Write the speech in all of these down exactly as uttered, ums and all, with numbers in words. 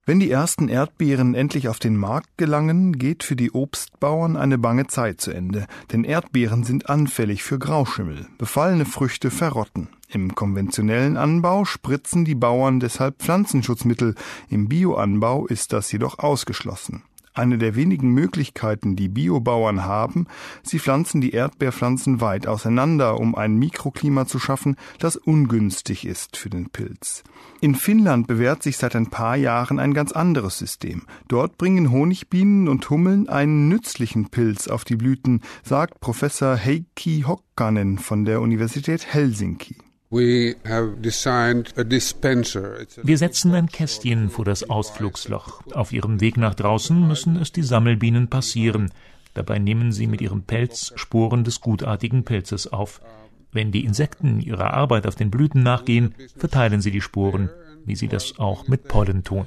Wenn die ersten Erdbeeren endlich auf den Markt gelangen, geht für die Obstbauern eine bange Zeit zu Ende. Denn Erdbeeren sind anfällig für Grauschimmel. Befallene Früchte verrotten. Im konventionellen Anbau spritzen die Bauern deshalb Pflanzenschutzmittel. Im Bioanbau ist das jedoch ausgeschlossen. Eine der wenigen Möglichkeiten, die Biobauern haben, sie pflanzen die Erdbeerpflanzen weit auseinander, um ein Mikroklima zu schaffen, das ungünstig ist für den Pilz. In Finnland bewährt sich seit ein paar Jahren ein ganz anderes System. Dort bringen Honigbienen und Hummeln einen nützlichen Pilz auf die Blüten, sagt Professor Heikki Hokkanen von der Universität Helsinki. Wir setzen ein Kästchen vor das Ausflugsloch. Auf ihrem Weg nach draußen müssen es die Sammelbienen passieren. Dabei nehmen sie mit ihrem Pelz Sporen des gutartigen Pilzes auf. Wenn die Insekten ihrer Arbeit auf den Blüten nachgehen, verteilen sie die Sporen, wie sie das auch mit Pollen tun.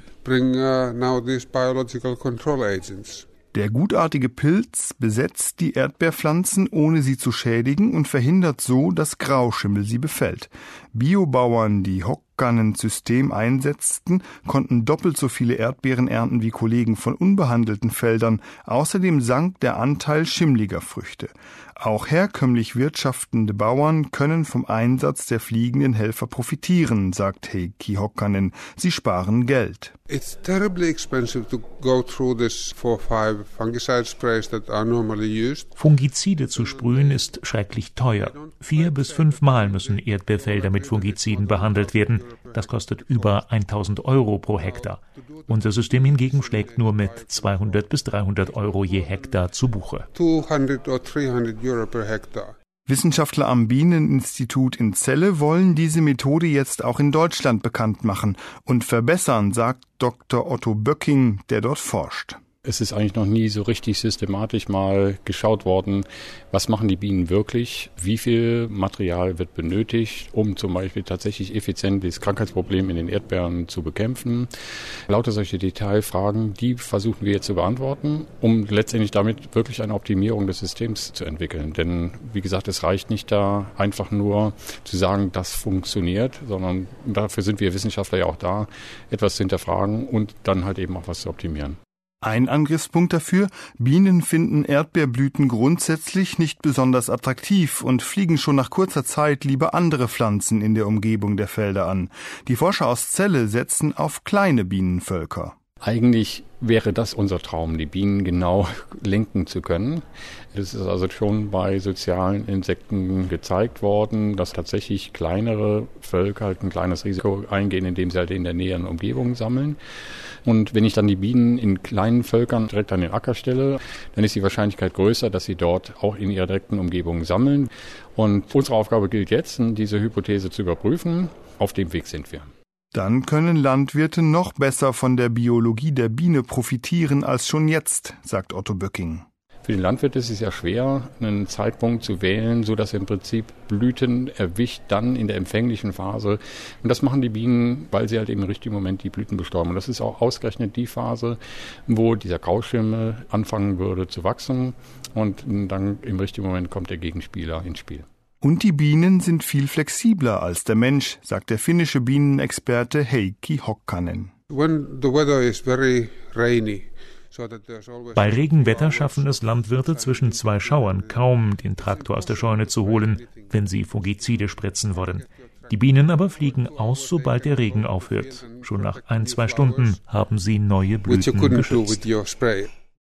Der gutartige Pilz besetzt die Erdbeerpflanzen, ohne sie zu schädigen, und verhindert so, dass Grauschimmel sie befällt. Biobauern, die Hokkanens System einsetzten, konnten doppelt so viele Erdbeeren ernten wie Kollegen von unbehandelten Feldern. Außerdem sank der Anteil schimmliger Früchte. Auch herkömmlich wirtschaftende Bauern können vom Einsatz der fliegenden Helfer profitieren, sagt Heikki Hokkanen. Sie sparen Geld. It's terribly expensive to go through this four five fungicide sprays that are normally used. Fungizide zu sprühen ist schrecklich teuer. Vier bis fünfmal müssen Erdbeerfelder mit Fungiziden behandelt werden. Das kostet über tausend Euro pro Hektar. Unser System hingegen schlägt nur mit zweihundert bis dreihundert Euro je Hektar zu Buche. zweihundert oder dreihundert Euro per Hektar. Wissenschaftler am Bieneninstitut in Celle wollen diese Methode jetzt auch in Deutschland bekannt machen und verbessern, sagt Doktor Otto Böcking, der dort forscht. Es ist eigentlich noch nie so richtig systematisch mal geschaut worden, was machen die Bienen wirklich, wie viel Material wird benötigt, um zum Beispiel tatsächlich effizient das Krankheitsproblem in den Erdbeeren zu bekämpfen. Lauter solche Detailfragen, die versuchen wir jetzt zu beantworten, um letztendlich damit wirklich eine Optimierung des Systems zu entwickeln. Denn wie gesagt, es reicht nicht da einfach nur zu sagen, das funktioniert, sondern dafür sind wir Wissenschaftler ja auch da, etwas zu hinterfragen und dann halt eben auch was zu optimieren. Ein Angriffspunkt dafür: Bienen finden Erdbeerblüten grundsätzlich nicht besonders attraktiv und fliegen schon nach kurzer Zeit lieber andere Pflanzen in der Umgebung der Felder an. Die Forscher aus Celle setzen auf kleine Bienenvölker. Eigentlich wäre das unser Traum, die Bienen genau lenken zu können. Das ist also schon bei sozialen Insekten gezeigt worden, dass tatsächlich kleinere Völker halt ein kleines Risiko eingehen, indem sie halt in der näheren Umgebung sammeln. Und wenn ich dann die Bienen in kleinen Völkern direkt an den Acker stelle, dann ist die Wahrscheinlichkeit größer, dass sie dort auch in ihrer direkten Umgebung sammeln. Und unsere Aufgabe gilt jetzt, diese Hypothese zu überprüfen. Auf dem Weg sind wir. Dann können Landwirte noch besser von der Biologie der Biene profitieren als schon jetzt, sagt Otto Böcking. Für den Landwirt ist es ja schwer, einen Zeitpunkt zu wählen, so dass er im Prinzip Blüten erwischt, dann in der empfänglichen Phase. Und das machen die Bienen, weil sie halt im richtigen Moment die Blüten bestäuben. Und das ist auch ausgerechnet die Phase, wo dieser Grauschimmel anfangen würde zu wachsen. Und dann im richtigen Moment kommt der Gegenspieler ins Spiel. Und die Bienen sind viel flexibler als der Mensch, sagt der finnische Bienenexperte Heikki Hokkanen. When the weather is very rainy, bei Regenwetter schaffen es Landwirte zwischen zwei Schauern kaum, den Traktor aus der Scheune zu holen, wenn sie Fungizide spritzen wollen. Die Bienen aber fliegen aus, sobald der Regen aufhört. Schon nach ein, zwei Stunden haben sie neue Blüten gespritzt.